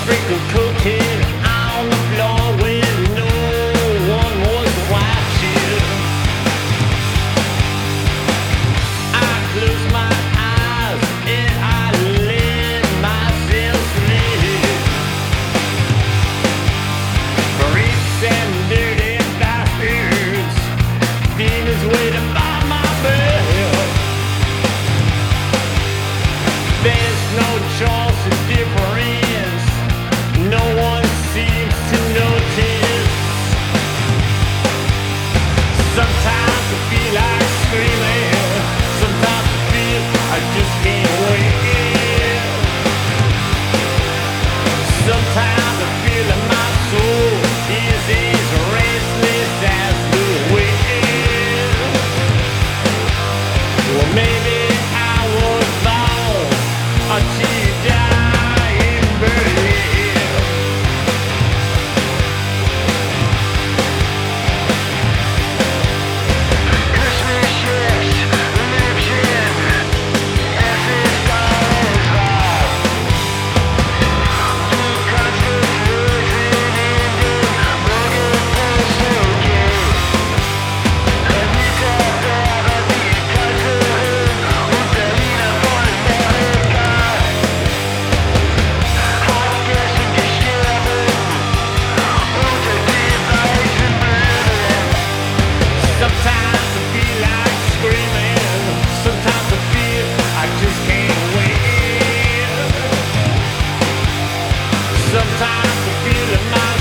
Sprinkle cocaine on the floor when no one was watching. I close my eyes and I let myself sleep. Freaks and dirty bastards, demons waiting by my bed. There's no choice of difference. No one seems to notice. Sometimes I feel like screaming. Sometimes I feel I just can't wait. Sometimes I feel that my soul is as restless as the wind. Well, maybe I was born until you die in Berlin. Sometimes I feel like screaming. Sometimes I feel I just can't wait. Sometimes I feel that my